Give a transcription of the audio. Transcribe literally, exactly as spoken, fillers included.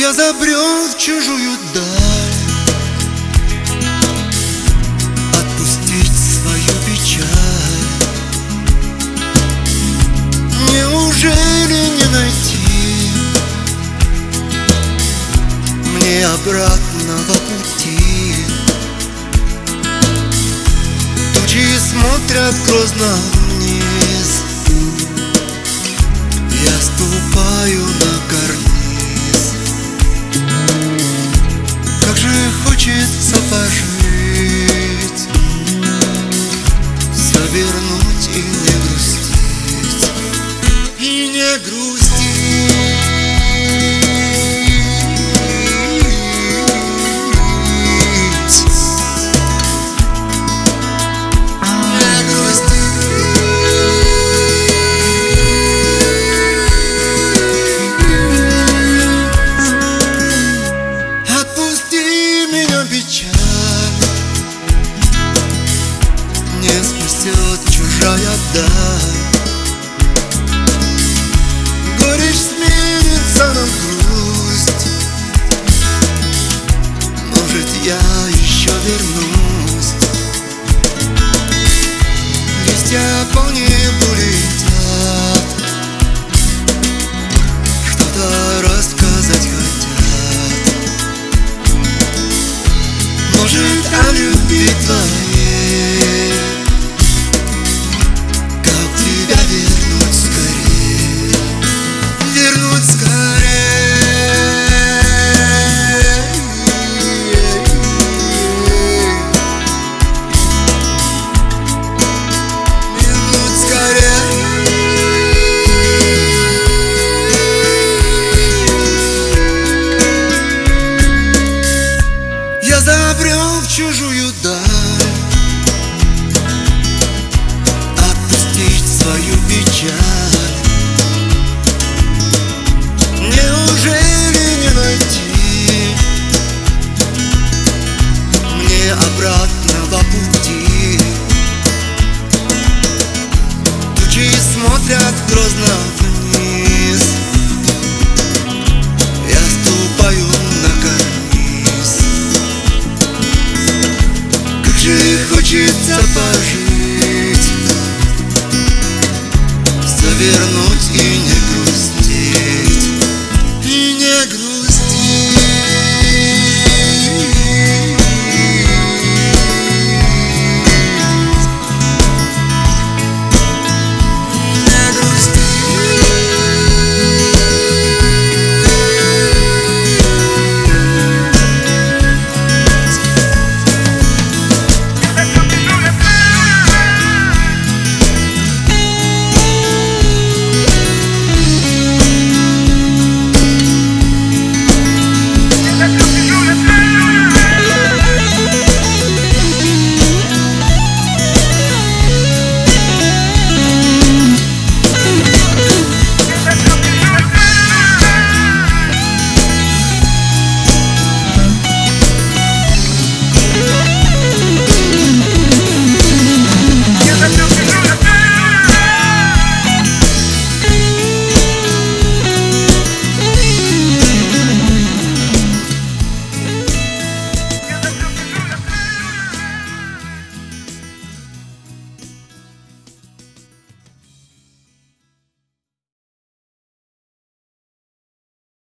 Я забрел в чужую даль, отпустить свою печаль. Неужели не найти мне обратного пути? Тучи смотрят грозно вниз, я ступаю на карниз. Как же хочется пожить, все вернуть и не грустить, и не грустить. Не спасет чужая даль, горечь сменится на грусть. Может, я еще вернусь. Листья по небу летят, что-то рассказать хотят. Может, о любви твоей, как тебя вернуть скорее, вернуть скорее, вернуть скорее. Я забрел в чужую даль, отпустить свою печаль. Неужели не найти мне обратного пути? Тучи смотрят грозно вниз, я ступаю на карниз. Как же хочется пожить, все вернуть